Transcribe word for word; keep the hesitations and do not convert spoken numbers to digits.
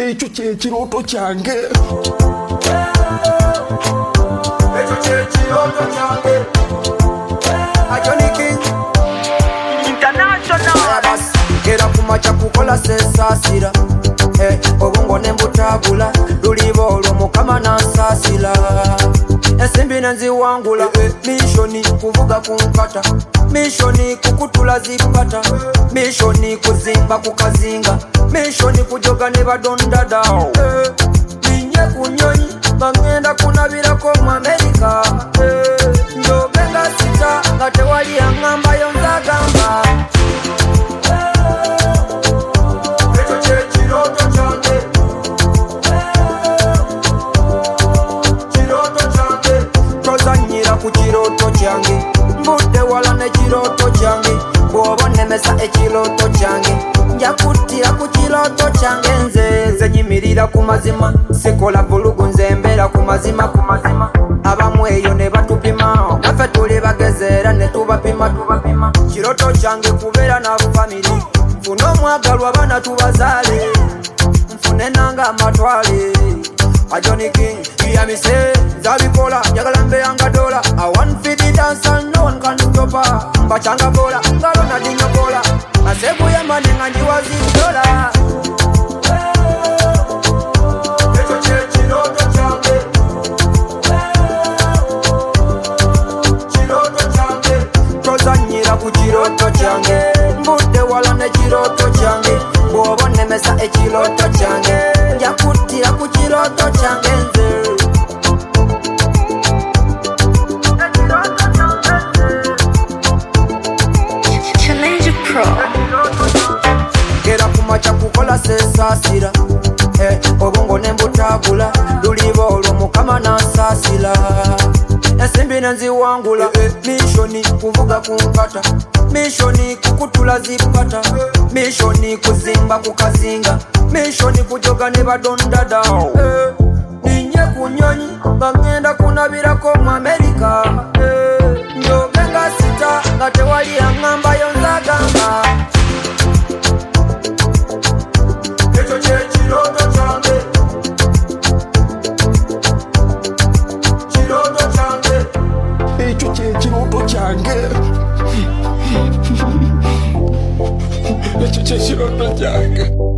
ekyo kyekirooto kyange. Ekyo kyekirooto kyange. Ajoni King International. Era kumacha kukola sensasira. Eh, obongo nembutabula. Lulibo olwo mukama nansasira. Ensimbi nenziwangula. Mishoni kuvuga kunkata. Mishoni kukutula zipata. Mishoni kuzimba kukazinga. Mishoni kujoga ne badondada. Eh, ninye kunyonyi bangenda kunabirako mu America. Eh, njogenga sita nga tewali angamba yonzagamba. Ekyo kyekirooto kyange. Kirooto kyange. Tozanyira ku kirooto kyange. Mbudde wala n'ekirooto kyange. Bw'oba nemesa ekirooto kyange. Nja kuttira ku kirooto kyange nze. Nze nyimirira ku mazima. Sikola bulugu nze mbeera ku mazima ku mazima. Abamu eyo ne batupima. Naffe tuli bageze era ne tubapima tubapima. Kirooto kyange kubeera na family. Nfune omwagalwa abaana tubazaale. Nfune nanga amatwale. Ajoni King yamise zabikola njagala mbeyanga dola. I want for the dance and no one can stop her. Mbachanga bola ngalo na dinyokola. Asebu ya mani nganji wazi dola. Ekyo kyekirooto kyange. Kirooto kyange. Tozanyira ku kirooto kyange. Mbudde wala n'ekirooto kyange. Bw'oba nemesa ekirooto kyange. Nja kuttira ku kirooto kyange nze. Challenge Pro. Era kumacha kukola sensasira. Eh, obongo nembutabula. Lulibo olwo mukama nansasira. Ensimbi nenziwangula. Mishoni kuvuga kunkata. Mishoni kukutula zipata. Mishoni kuzimba kukazinga. Mishoni kujoga ne badondada. Eh, ninye kunyonyi bangenda kunabirako mu America. Eh, njogenga sita nga tewali angamba yonzagamba. Ekyo kyekirooto kyange. Kirooto kyange. Ekyo kyekirooto kyange. Ekyo kyekirooto kyange.